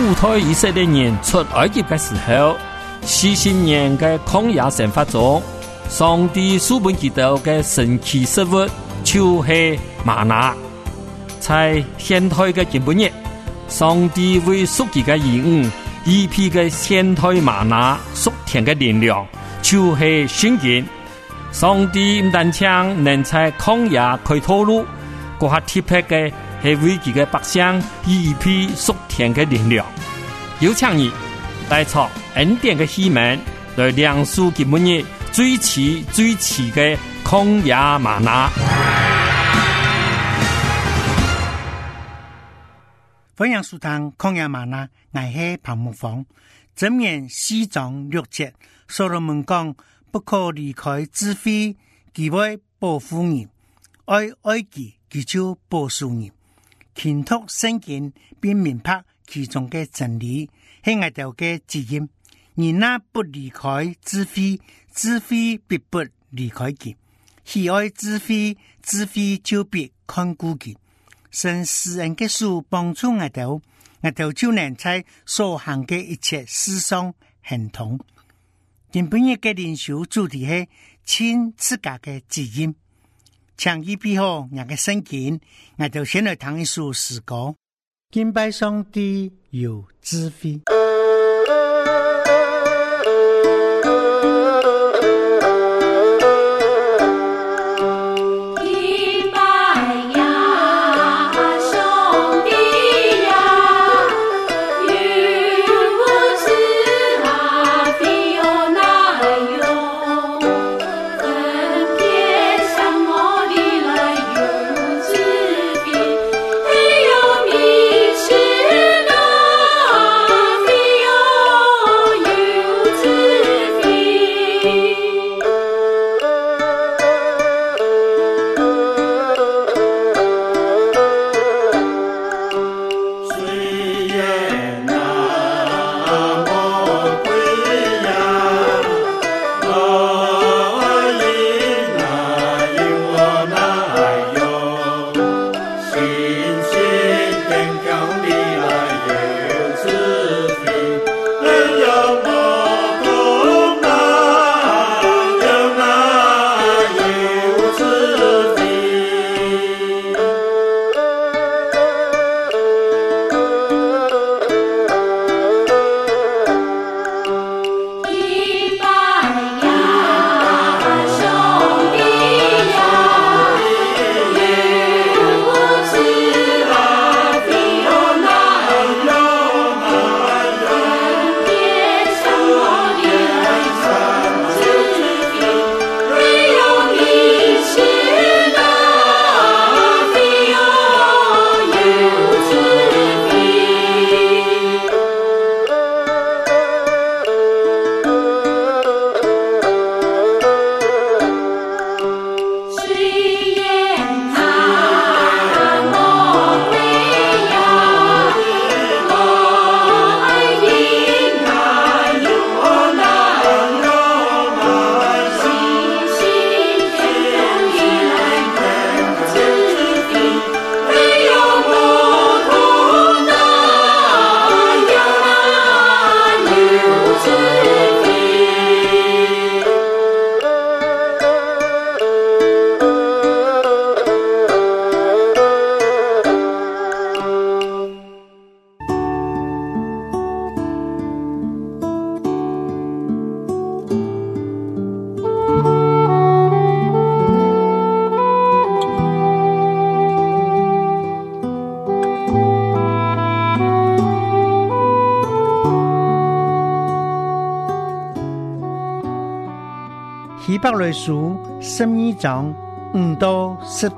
主推以色列人出埃及的时候，40年的曠野生活中，上帝赐本基督的神奇食物就是玛拿。在现代的今日，上帝为属己的义务一批的现代玛拿属天的力量，就是圣经。上帝唔但將能在曠野開道路，嗰下特別嘅係為佢嘅百姓一批屬天嘅力量。有請你帶出恩典嘅希望，來亮出佢每日最遲嘅曠野嗎哪。 歡迎收聽曠野嗎哪，我係彭木芳。箴言4章6節，所羅門講，不可離開智慧，佢會保護你；愛佢，佢就保守你。勤讀聖經並明白其中嘅真理，係我哋嘅指引。人若不離開智慧，智慧必不離開佢；喜愛智慧，智慧就必看顧佢。神施恩嘅書幫助我哋就能在所行嘅一切事上行通。今本日嘅靈修主題係親自家嘅指引，請預備好我嘅聖經，我哋先來聽一首詩歌。敬拜上帝有智慧。希伯來書12章5到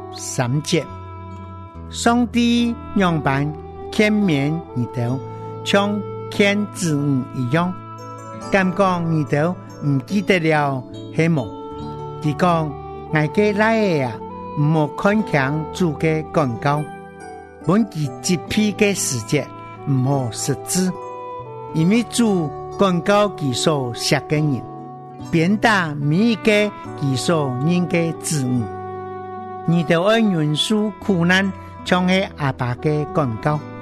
13節，上帝樣板勸勉你哋，像勸子女一樣，敢講你哋唔記得了係麼？佢講我嘅來啊，唔好看強主嘅廣告，本佢急迫嘅時節唔好失志，因為主廣告佢所寫嘅人。鞭打每一個其所人嘅子女，你哋愛忍受苦難，像係阿爸嘅廣告，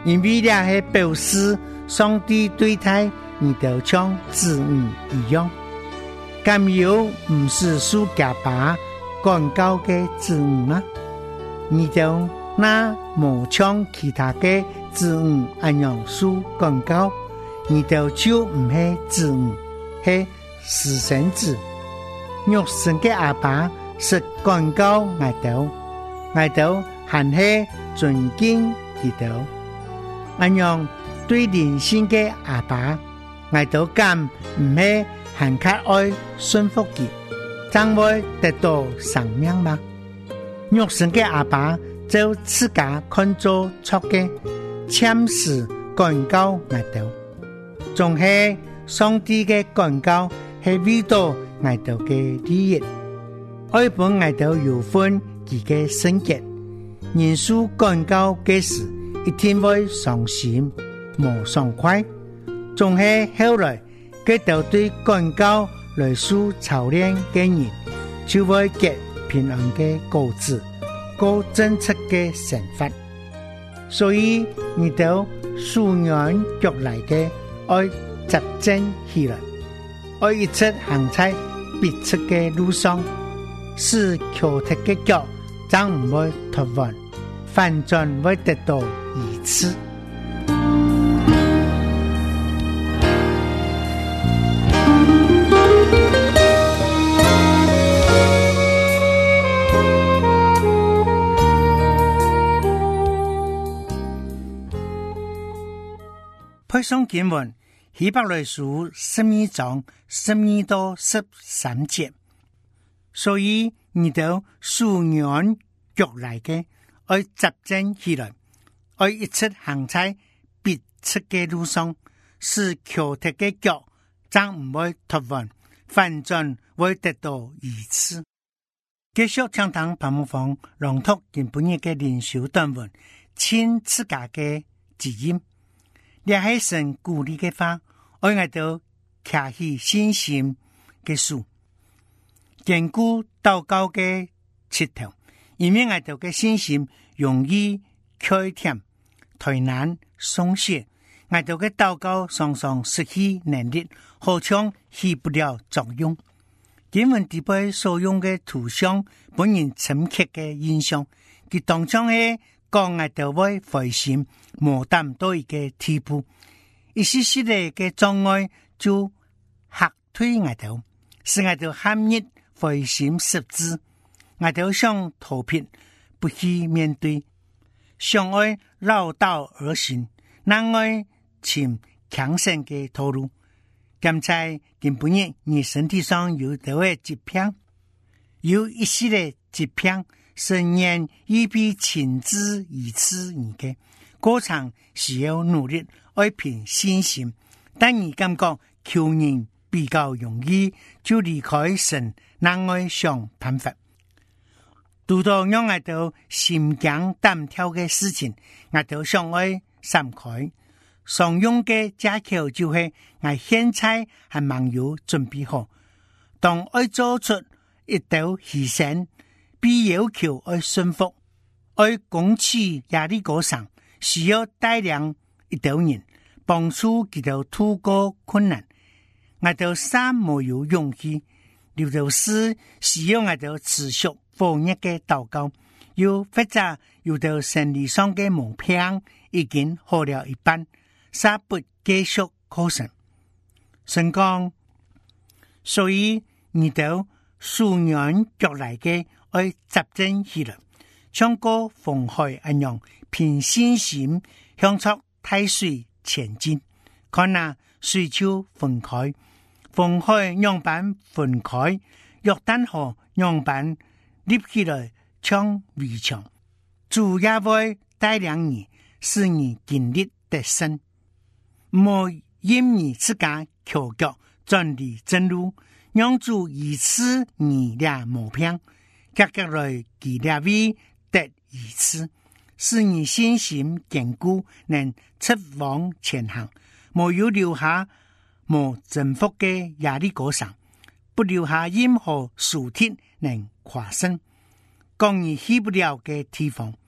因为这是表示上帝对待你就像子女一样。甘有不是属家爸管教的子女吗？你就那无像其他的子女安样属管教，你就不是子女，是私生子。肉身的阿爸是管教爱豆还是尊敬他豆。安样对灵性的阿爸，爱豆敢唔是很较爱顺服佢，怎會得到生命嗎？肉身的阿爸就自家看做錯嘅，暫時管教愛豆，仲係上帝嘅管教係為到愛豆嘅利益，愛本愛豆有分佢嘅聖潔，人數管教嘅時一定會傷心無爽快，仲係後來佢就對管教來數操練嘅人，就會結平安嘅果子，過正直嘅生活。所以你就素養腳來嘅愛集正起來，愛一直行在必出嘅路上，使橋踢嘅腳將唔會脫彎，反轉會得到益處。配上經文希伯來書12章12到13節，所以你就素養腳來嘅，愛集正起來，愛一直行在必出嘅路上，使橋踢嘅腳將唔會脫彎，反轉會得到益處。繼續聽堂泡沫房朗讀今本日嘅靈修短文，親自家嘅指引。你係神鼓勵嘅話，我哋都卡起信心嘅樹，堅固禱告嘅石頭，因為我哋嘅信心容易缺點、退難、鬆懈，我哋嘅禱告常常失去能力，好像起不了作用。經文地背所用嘅圖像，本人深刻嘅印象，佢當中係講我哋會灰心無膽到一個地步，一時時嘅障礙就嚇退我哋，使我哋陷入灰心失志，我哋想逃避，不去面對，想愛繞道而行，難愛尋強盛嘅道路。咁在今半日，你身體上有得嘅疾病，有一系列疾病，神人預備親自醫治你嘅，過程需要努力，愛憑信心。但你感覺求人比較容易，就離開神，難愛想辦法。遇到讓我哋心驚膽跳嘅事情，我哋想愛閃開。常用嘅借口就係我現在還沒有準備好，當愛做出一道犧牲，必要求愛順服，愛公司壓力過上，需要帶領一道人幫助佢哋度過困難，我哋三沒有勇氣，劉導師需要我哋持續火熱嘅禱告，又或者有到生理上嘅毛病已經好了一半。殺不繼續可成，神講，所以你都素養腳來嘅愛集正起來，像個風海一樣，憑信心向出大水前進。看那水就分開，風海兩板分開，約旦河兩板立起來像圍牆，主也會帶領你，使你經歷得勝。莫因你自家口角轉離正路，讓主以此你倆毛病，格格來記倆位得一次，使你信心堅固，能出往前行，沒有留下無征服嘅壓力過上，不留下任何樹鐵能跨身，講你去不了嘅地方，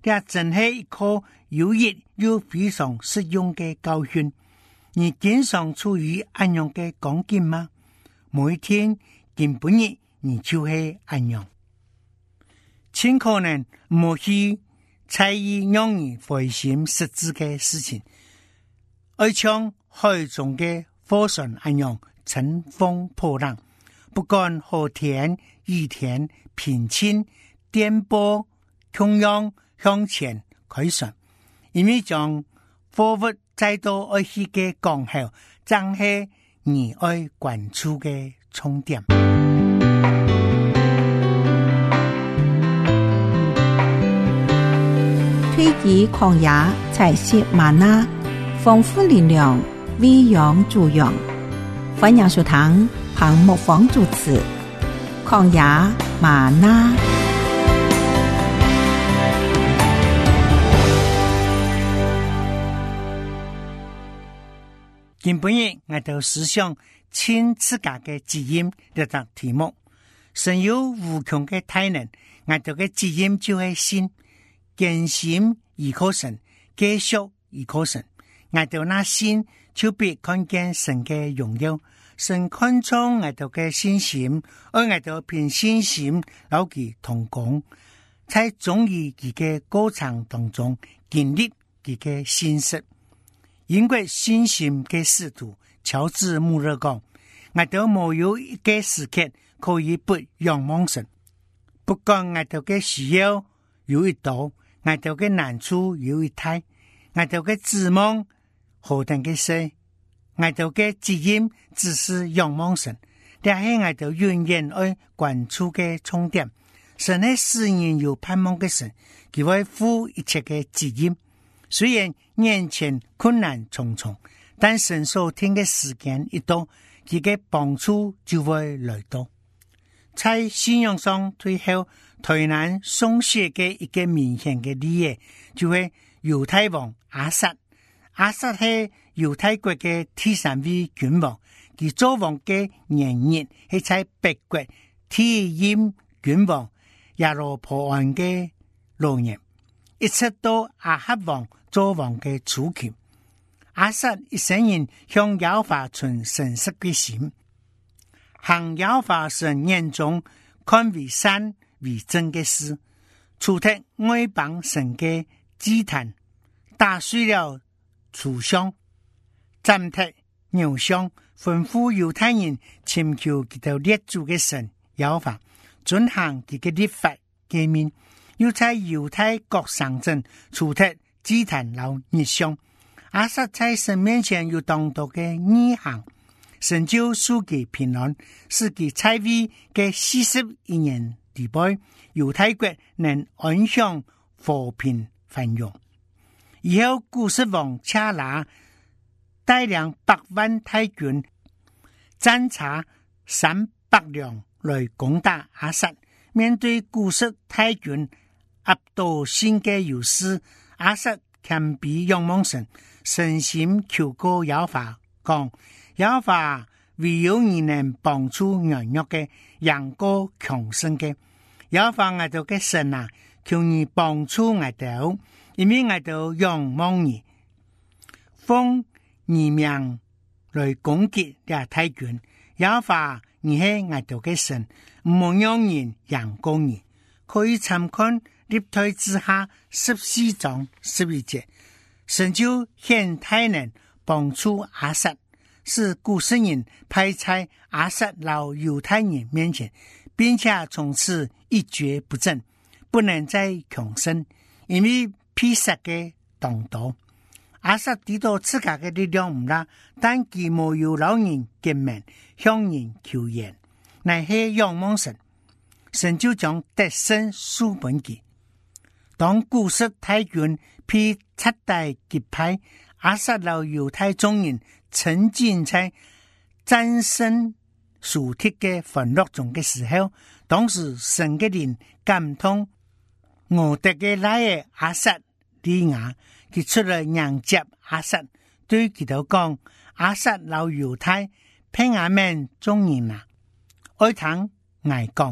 這真係一課有益又非常實用嘅教訓。你經常處於安樣嘅光景嗎？每一天根本日你就係安樣，盡可能唔去猜疑讓你灰心失志嘅事情，而像海中嘅火船安樣乘風破浪，不管何天雨天平晴顛簸，同樣向前開船，因為將貨物再到愛去嘅港口，正係你愛關注嘅重點。 推己曠野，採食嗎哪，豐富力量，餵養助養。歡迎收聽彭牧坊主持曠野嗎哪。 今本日我哋思想親自家嘅基因呢個題目，神有無窮嘅大能，我哋嘅基因就係信，堅信依靠神，繼續依靠神，我哋那信就必看見神嘅榮耀，神看重我哋嘅信心，而我哋憑信心老佢同工，在忠於佢嘅過程當中建立佢嘅信實。因為信心嘅使徒喬治穆勒講，我哋冇有一個時刻可以不仰望神，不管我哋嘅需要有一多，我哋嘅難處有一大，我哋嘅指望何等嘅細，我哋嘅基因只是仰望神，這係我哋永遠愛關注嘅重點。神係使人有盼望嘅神，佢會負一切嘅基因。雖然眼前困難重重，但神所聽嘅時間一到，佢嘅幫助就會來到。在信仰上退後，台南宋寫嘅一個明顯嘅例子，就係猶太王亞撒。亞撒係猶太國嘅第三位君王，佢做王嘅年日係在北國第一任君王亞羅波安嘅老年，一直到亞哈王做王嘅初期，亞撒一生人向耶和華存誠實嘅心，行耶和華神眼中看為善為正嘅事，除脫外邦神嘅祭壇，打碎了柱像，斬剔牛像，吩咐猶太人尋求佢哋列祖嘅神耶和華，遵行佢嘅律法誡命，又在猶太各省鎮除脫祭壇老日相，亞撒在神面前有當道嘅義行，神就賜給平安，使其在位嘅41年地步，猶太國能安享和平繁榮。以後古實王車拿帶領100萬大軍，戰車300輛來攻打亞撒，面對古實大軍壓倒性嘅優勢，亞撒謙卑仰望神，誠心求告耶和華，講耶和華唯有你能幫助軟弱嘅，贏過強盛嘅。耶和華我哋嘅神啊，求你幫助我哋，因為我哋仰望你，奉你名來攻擊這大軍。耶和華你係我哋嘅神，唔好讓人贏過你。可以參看歷代志下14章11節，神就顯大能幫助亞撒，使古實人派在亞撒老猶太人面前，並且從此一蹶不振，不能再強盛，因為披薩嘅當道。亞撒知道自家嘅力量唔大，但佢冇有老人見面向人求援，乃係仰望神。神就將得勝書本給，當古實大軍被徹底擊敗，亞撒老猶太眾人沉浸在戰勝屬天嘅歡樂中嘅時候，當時神嘅靈感動我哋嘅拉嘅亞撒利亞，佢出來迎接亞撒，對佢哋講：亞撒老猶太平亞們眾人啊，愛聽我講。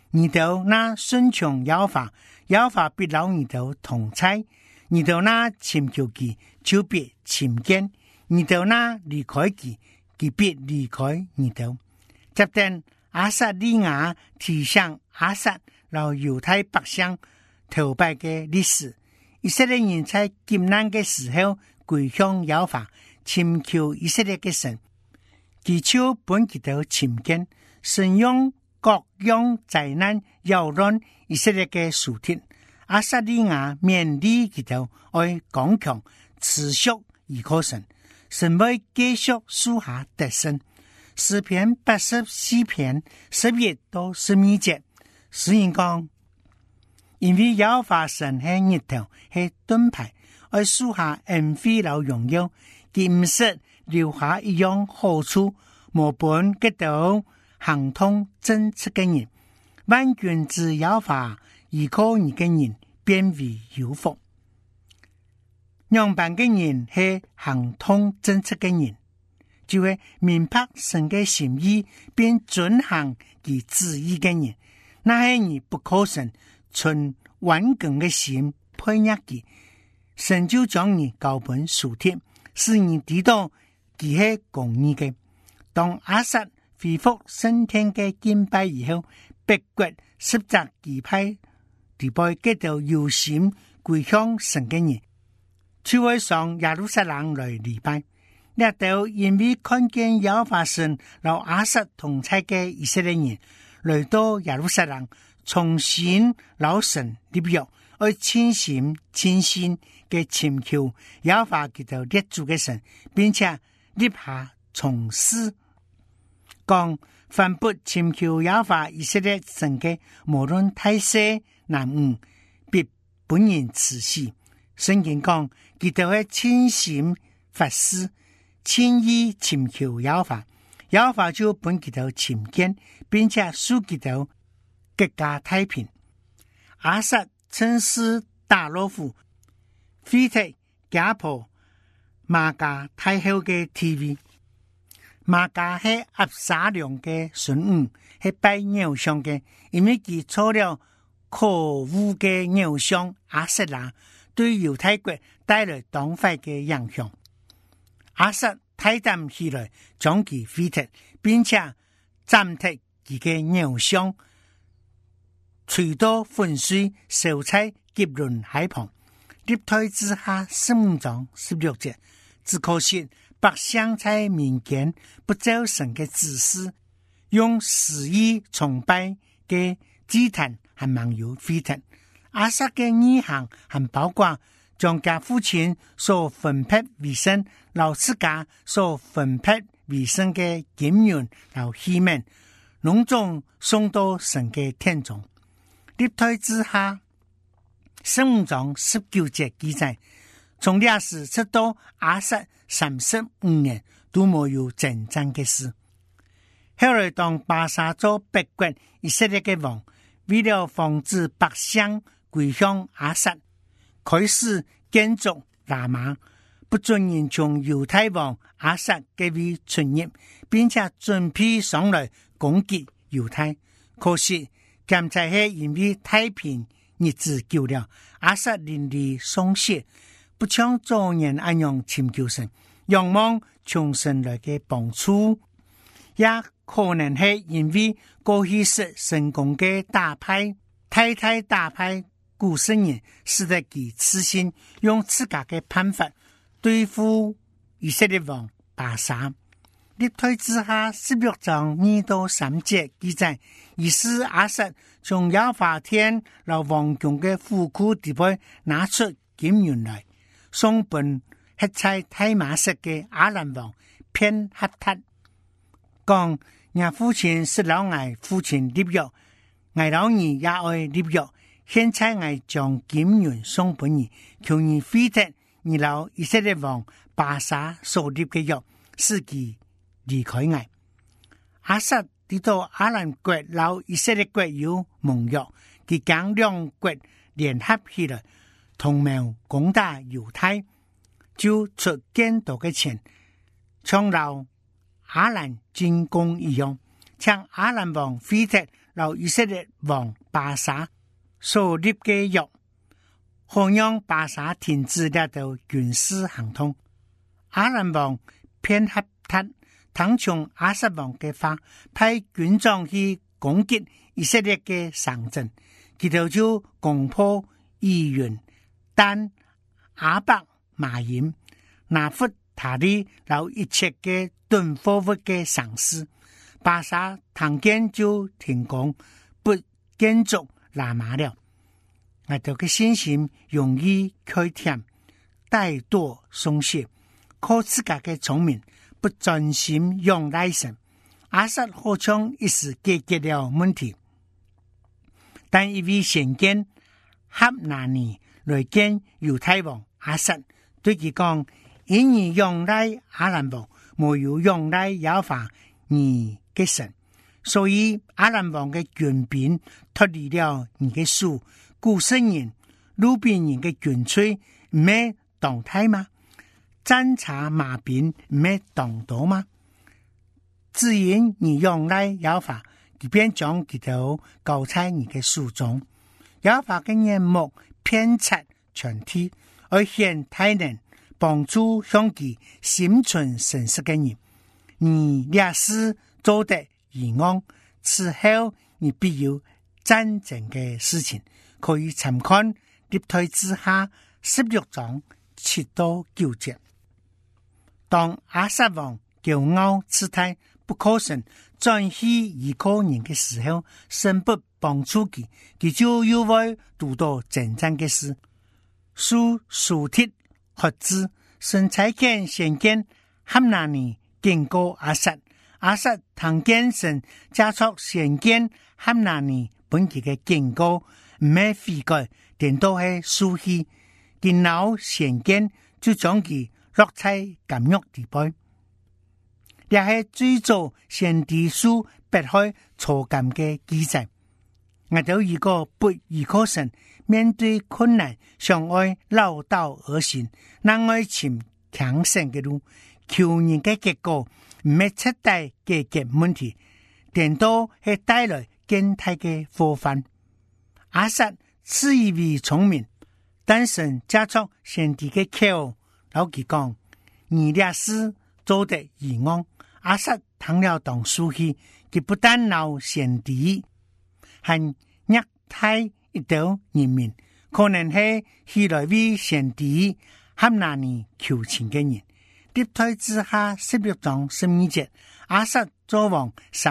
你都那顺從耶和華，耶和華必留你都同在；你都那尋求佢，就必尋見；你都那離開佢，佢必離開你都。接着亞撒利雅提倡亞撒老猶太百姓頭拜嘅歷史，以色列人在艱難嘅時候歸向耶和華，尋求以色列嘅神，祈求本佢哋尋見，神用各樣災難擾亂以色列嘅屬天。亞撒利雅勉勵佢哋愛剛強持續依靠神，神會繼續賜下得勝。詩篇84篇11到12節，詩人講，因為耶和華神係日頭係盾牌，愛賜下恩惠和榮耀，佢唔識留下一樣好處，無本嘅道行通正直嘅人，萬軍之耶和華依靠你嘅人變為有福。樣板嘅人係行通正直嘅人，就會明白神嘅心意，並遵行其旨意嘅人，那係你不可神存頑梗嘅心配合佢，神就將你交本屬天，使你知道佢係公義嘅。當亞撒恢復升天嘅敬拜以後，北國十隻支派地背接到有心歸向神嘅人，就會上耶路撒冷來禮拜。呢度因為看見耶和華神和亞撒同在嘅以色列人來到耶路撒冷，重新老神立約，愛全心全心嘅尋求耶和華佢哋列祖嘅神，並且立下從事。講凡不尋求耶和華以色列神嘅，無論大小男女，必本人辭世。聖經講佢哋係全心發誓，千意尋求耶和華，耶和華就本佢哋尋見，並且使佢哋國家太平。亞撒稱是大老虎，非特家婆瑪迦太后嘅 TV。瑪迦係押沙龍嘅孫女，係拜偶像嘅，因為佢錯了可惡嘅偶像亞瑟拉，對猶太國帶來當壞嘅影響。亞撒大膽起來，將其廢掉，並且斬剔佢嘅偶像，隨到粉碎，燒在結倫海旁。歷代志下15章16節，只可惜百姓在民間不照神嘅指示，用肆意崇拜嘅祭壇和盟友廢掉。亞撒嘅義行還包括將家父親所分配為聖，老自家所分配為聖嘅金銀和器皿，隆重送到神嘅殿中。歷代志下15章19節記載，從那時直到亞撒35年都沒有征戰嘅事。後來當巴沙做北國以色列嘅王，為了防止百姓歸向亞撒，開始建築喇嘛，不准人從猶太王亞撒嘅位出入，並且準備上來攻擊猶太。可惜現在係因為太平日子久了，亞撒淋漓喪血，不像早年那樣尋求神，仰望從神來嘅幫助，也可能係因為過去式成功嘅大派大派古聖人，使得其痴心用自家嘅辦法對付以色列王巴沙。歷代志下16章2到3節記載，於是亞撒從耶和華殿和王宮嘅府庫地背拿出金銀來，送本黑在大馬色嘅亞蘭王偏哈塔，講我父親是老愛父親立約，我老兒也愛立約，現在我將金銀送本你，求你廢掉你老以色列王巴沙所立嘅約，使其離開我。亞撒知道亞蘭國老以色列國有盟約，佢將兩國聯合起來，同盟攻打猶太，就出更多嘅錢，像老亞蘭進攻一樣，將亞蘭王廢掉老以色列王巴沙所立嘅約，好讓巴沙停止了到軍事行動。亞蘭王偏合他，聽從亞撒王嘅話，派軍長去攻擊以色列嘅城鎮，佢哋就攻破以原、但、亞伯、馬營、拿弗他利，留一切嘅敦貨物嘅城市。巴沙聽見就停工，不建築拉馬了。我哋嘅信心容易開添，怠惰鬆懈，靠自家嘅聰明，不專心用賴神。亞撒好像一時解決了問題，但一位先見哈拿尼來見猶太王亞撒，對佢講：因你用賴亞蘭王，沒有用賴耶和華你嘅神，所以亞蘭王嘅權柄脫離了你嘅手。古聖人、路邊人嘅軍隊唔係動態嗎？偵察馬兵唔係動刀嗎？只因你用來耶和華，佢便將佢頭交在你嘅手中。耶和華嘅眼目遍察全體，而顯大能，幫助向佢心存誠實嘅人。你烈士做得義安，此後你必有戰爭嘅事情。可以參看歷代志下16章7到9節。當亞撒王驕傲自大不可信，轉去依靠人嘅時候，神不幫助佢，佢就又會遇到戰爭嘅事。書書鐵學字，神差遣先見哈拿尼警告亞撒，亞撒聽見神加速先見哈拿尼本佢嘅警告。唔係悔改，點都係輸氣。見到先見就將佢落在監獄地背，也係最早先知書拔開坐監嘅記載。我哋一個不依靠神，面對困難，想愛繞道而行，難愛尋強盛嘅路，求人嘅結果唔係徹底解決問題，點都係帶來更大嘅禍患。亞撒自以為聰明，但神加速先知嘅口，老佢講：你烈士做得義安。亞撒聽了當輸氣，佢不但鬧先知，還虐待一道人民，可能係起來為先知哈拿尼求情嘅人。歷代志下16章12節，亞撒作王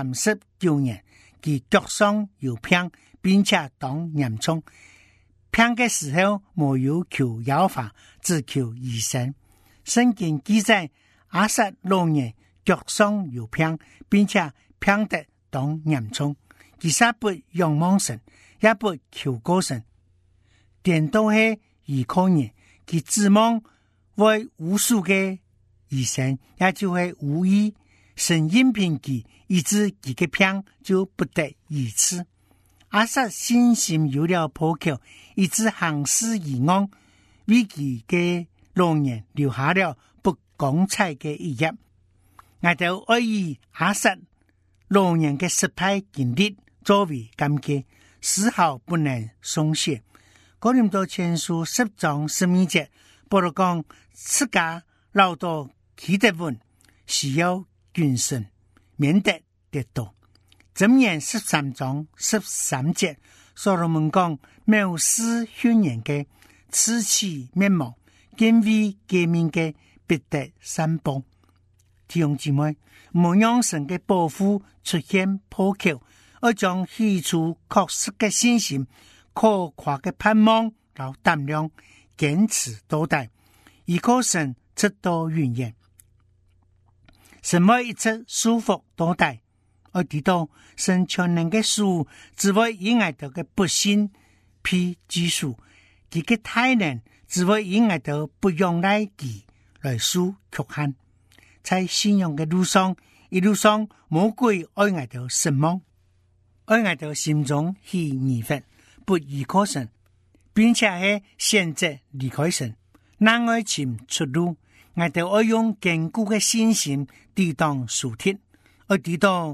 39年，佢腳上有病。並且當嚴重，病嘅時候沒有求耶和華，只求醫生。聖經記載亞撒老年腳上有病，並且病得當嚴重，其實不仰望神，也不求過神，點都係依靠人。佢指望為無數嘅醫生，也就係無醫，神應聘佢，以致佢嘅病就不得醫治。亞撒信心有了破口，以致行事義安，為佢嘅老年留下了不光彩嘅一頁。我哋愛以亞撒老年嘅失敗經歷作為鑒戒，絲毫不能鬆懈。哥林多前書10章12節，保羅講自家勞到基督運，需要謹慎，免得跌倒。箴言13章13節，所羅門講：藐視勸人嘅，此其滅亡；敬畏誡命嘅，必得善報。弟兄姊妹，唔讓神嘅保護出現破口，而將起初確實嘅信心、可誇嘅盼望和膽量堅持到底，依靠神直到永遠。什麼一直舒服到底？我知道神全能嘅書，只為以愛到嘅不信披基數，佢嘅大能只為以愛到不用來記來書曲限。在信仰嘅路上，一路上魔鬼愛愛到失望，愛愛到心中起疑惑，不依靠神，並且係選擇離開神，難愛尋出路。愛到愛用堅固嘅信心抵擋樹鐵，我知道。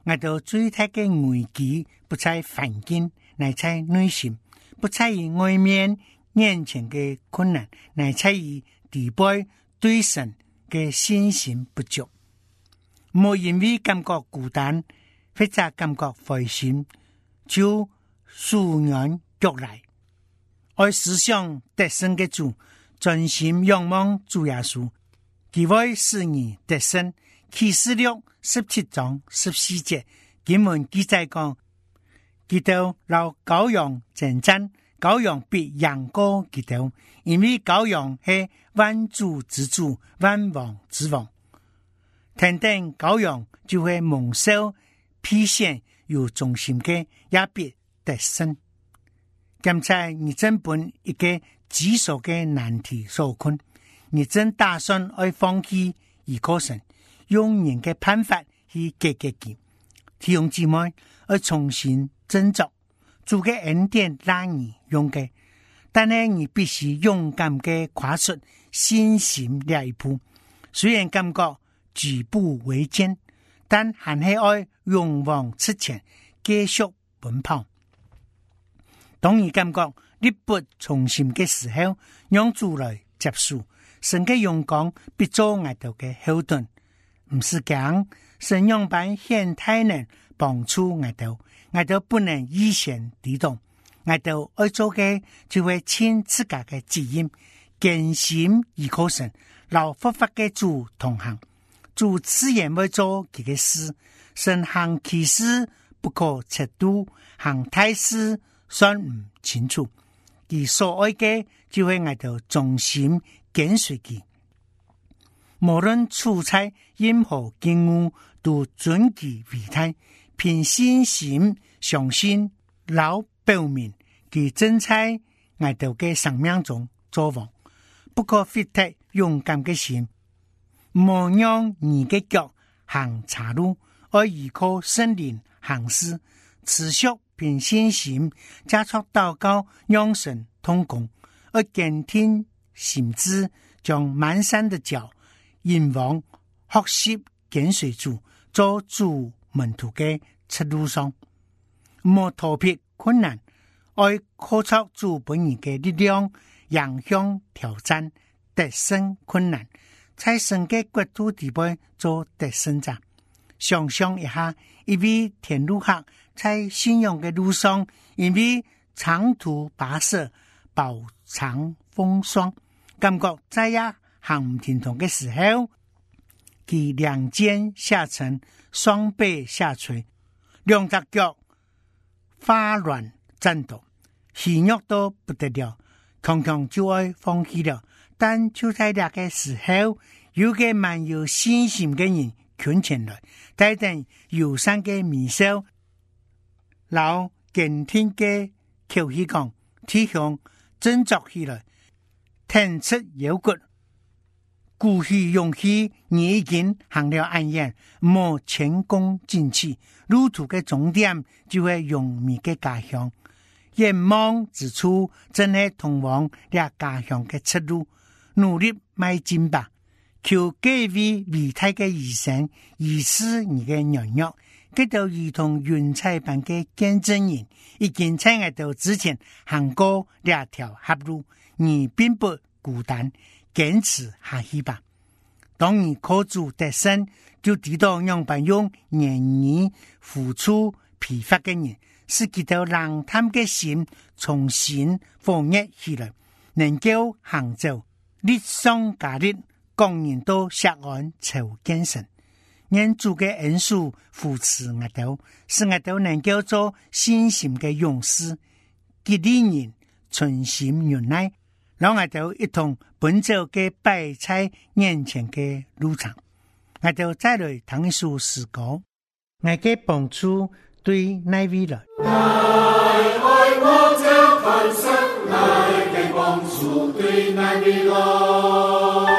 我哋最大嘅危機不在環境，乃在內心；不在於外面眼前嘅困難，乃在於地背對神嘅信心不足。冇因為感覺孤單，或者感覺灰心，就疏遠腳來。愛思想得勝嘅主，專心仰望主耶穌，佢會使你得勝。啟示錄17章14節，經文記載講，基督老羔羊爭戰，羔羊必贏過基督，因為羔羊係萬主之主，萬王之王。天頂羔羊就會蒙受披顯有忠心嘅，也必得勝。現在你正本一個棘手嘅難題所困，你正打算愛放棄依靠神，用人嘅辦法去解決佢。弟兄姊妹，要重新振作，主嘅恩典讓你用嘅，但係你必須勇敢嘅跨出信心呢一步。雖然感覺舉步維艱，但還係愛勇往直前，繼續奔跑。當你感覺力不從心嘅時候，讓主來接受，神嘅勇敢必做我哋嘅後盾。唔是講神用版顯太能幫助我哋不能以前抵擋，我哋愛做嘅就會盡自家嘅責任，堅心依靠神，老佛法嘅主同行，主自然會做佢嘅事。神行其事不可測度，行大事算唔清楚，佢所愛嘅就會我哋忠心跟隨佢。無論處在任何境遇，都尊其為大，憑信心相信老表明其正在我哋嘅生命中作王，不可忽略勇敢嘅心，莫讓你嘅腳行岔路，而依靠聖靈行事，持續憑信心加速禱告，讓神通工，而堅定心志，將蹣跚的腳引往學習跟隨主，做主門徒嘅出路上，莫逃避困難，愛靠出主本人嘅力量，迎向挑戰，得勝困難，在神嘅國度地位做得勝者。想象一下，一位田路客在信仰嘅路上，因為長途跋涉，飽嘗風霜，感覺再也行唔停同嘅時候，佢兩肩下沉，雙臂下垂，兩隻腳發軟顫抖，虛弱到不得了，強強就愛放棄了。但就在那個時候，有個蠻有信心嘅人勸前來，帶定友善嘅微笑，老堅定嘅口氣講：弟兄，振作起來，挺出腰骨，鼓起勇氣，你已經行了暗夜，莫前功盡棄，路途嘅終點就會永遠嘅家鄉。願望之處真係通往了家鄉嘅出路，努力邁進吧。求給予偉大嘅醫生，醫治你嘅軟弱，給到如同雲彩般嘅見證人，已經在我哋之前行過兩條狹路，你並不孤單，堅持下去吧。當你靠主得勝，就知道讓朋友願意付出疲乏嘅人，是佢哋讓他們嘅心重新火熱起來，能夠行走力上加力，工人都錫岸求見神，願主嘅恩賜扶持我哋，使我哋能夠做信心嘅勇士，激勵人存心忍耐，讓我哋一同奔走嘅擺在眼前嘅路程。我哋再來聽一首詩歌，我嘅幫助對那位來， 愛我這困身來嘅幫助對那位來。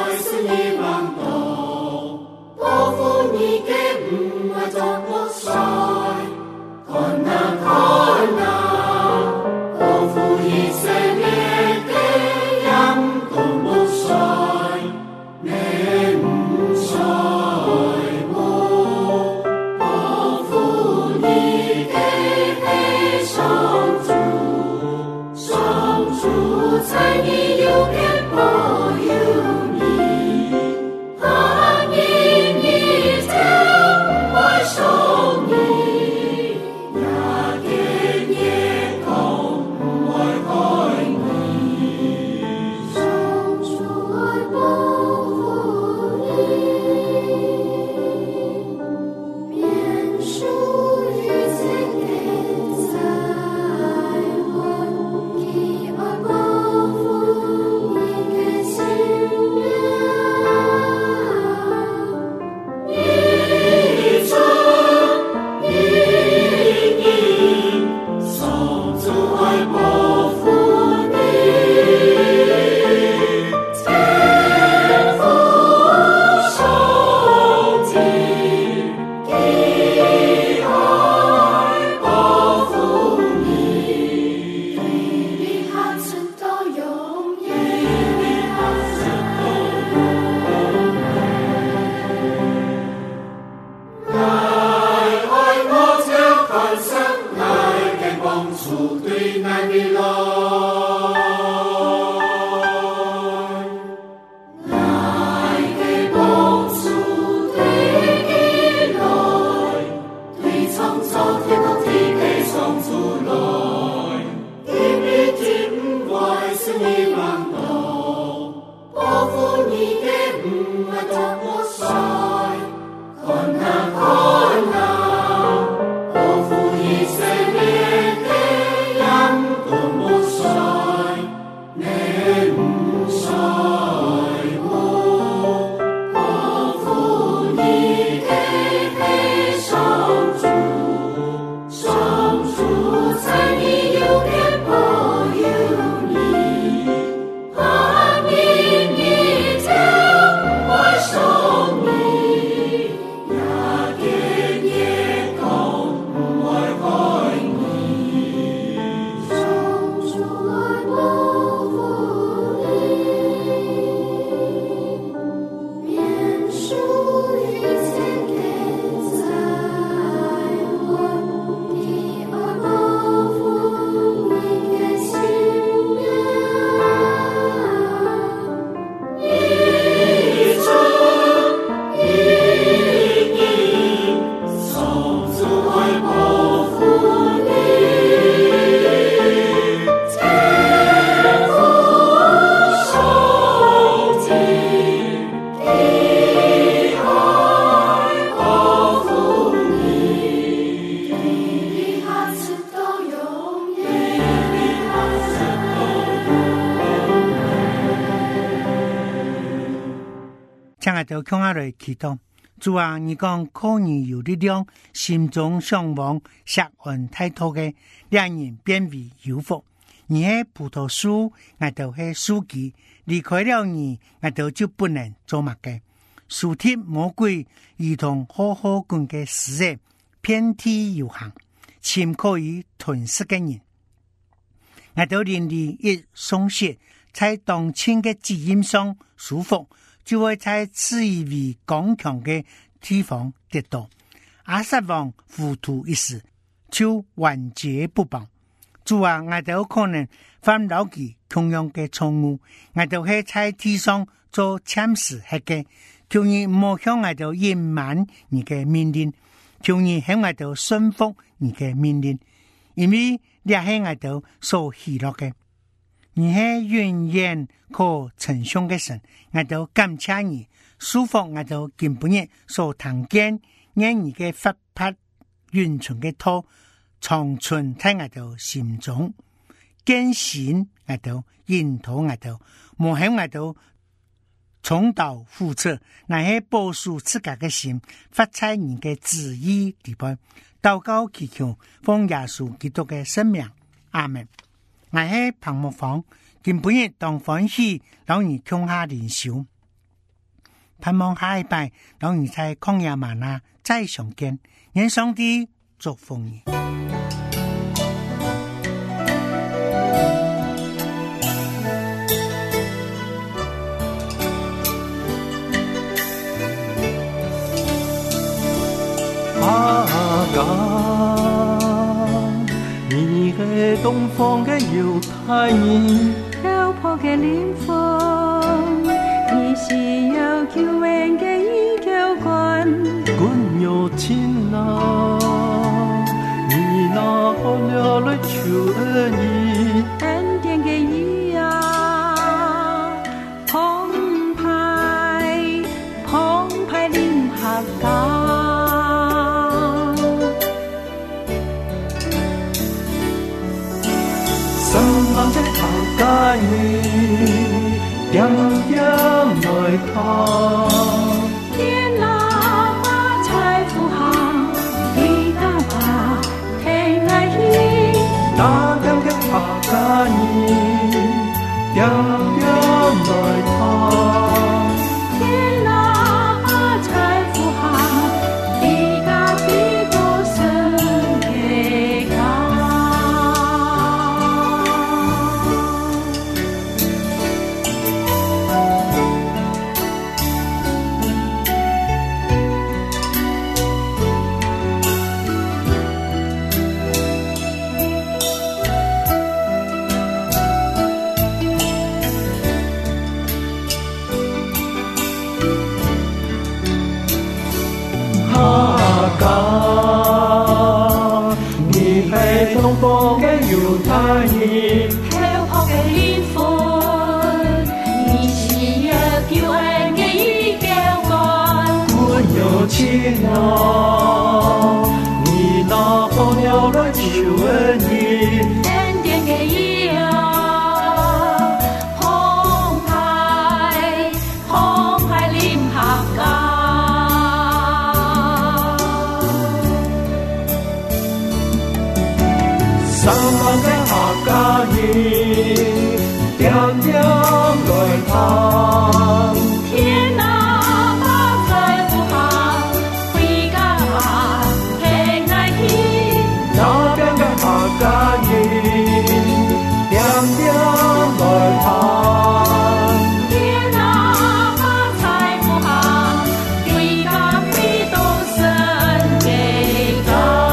你嘅唔係作我以色列的羊都没衰，你唔衰我，保护你的是上主，上主在你右边保佑你，安宁你将爱上你，也给你同爱爱你，上主爱保护你，免受一切的灾患，你爱保护你的性命，你出你入，上主爱保护你，天父上帝，你爱保护你，你还直到永远，你还直到永远。爱我就看上来的光出对难的来，来的光出对你来，对创造天空地的创造来，因你敬爱是你万道，保护你的唔爱同我晒，看啊看啊，保护以色列的羊都没衰，你唔衰我，保护你的是上主，上主在你右边保佑你，安宁你将爱上你，也给你同爱爱你，上主爱保护你，免受一切的灾患，你爱保护你的性命，你出你入，上主爱保护你，天父上帝，你爱保护你，你还直到永远，你还直到永远。 亲爱的乡下来祈祷，主啊，你讲可你有力量，心中向往錫安太多嘅，令人變為有福。你係葡萄樹，我就係樹枝，離開了你，我就就不能做乜嘅。樹貼魔鬼，如同好好滾嘅死人，遍地遊行，潛可以吞噬嘅人。我就連你一鬆懈，在當前嘅基因上舒服，就會在自以為剛強嘅地方跌倒。亞撒王糊塗一時，就萬劫不保。主啊，我就可能犯老記同樣嘅錯誤，我就係在地上做참事係嘅，求你唔好向我就隱瞞你嘅命令，求你向我就順服你嘅命令，因為你係我就所喜樂嘅。你係永遠可稱頌嘅神，我就感謝你，舒服我就根本日所聽見，讓你嘅發拍完全嘅托長存喺我就心中，堅信我就引導我就，無喺我就重蹈覆轍，乃係保守自家嘅心，發在你嘅旨意地方，禱告祈求，奉耶穌基督嘅聖名，阿門。我係彭木房，今本日當歡喜，讓你共下靈修，盼望下一拜，讓你在曠野嗎哪再相見，願上帝祝福你。 東方嘅猶太人， 漂泊嘅靈魂，你是有救恩嘅依靠君， 君有情啊，你那好了來求恩義， 恩典嘅義啊，澎湃臨合家。 在客家人點點來看， 天哪把財富行，地大把天愛意， 那點嘅客家人點點來看， 天哪把財富行，地大比多神嘅家。 東方嘅猶太人， 漂泊嘅靈魂，你是有救恩嘅依靠君， 君有情啊，你那好了來求恩義， 恩典嘅義啊，澎湃臨合家。 三萬嘅客家人點點來看， 天哪把財富行，回家平安喜， 那邊嘅客家人點點來看， 天哪把財富行，回家必到神嘅家。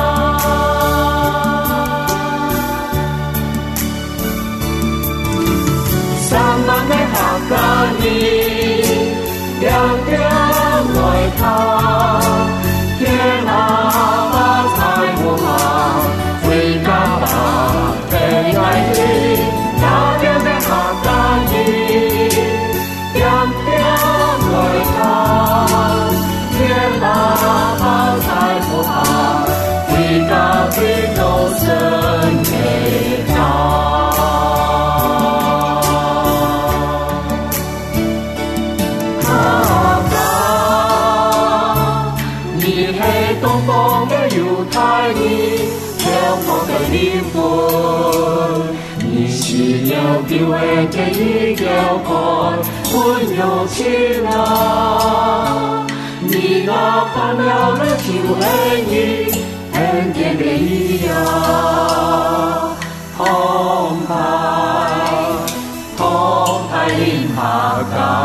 客家人點點來看，天哪把財富行，回家吧平安喜，那邊嘅客家人點點來看，天哪把財富行，回家必到神嘅家。東方嘅猶太人，漂泊嘅靈魂，你是有救恩嘅依靠君，君有情啊，你那看了來求恩義，恩典嘅義啊，澎湃臨合家。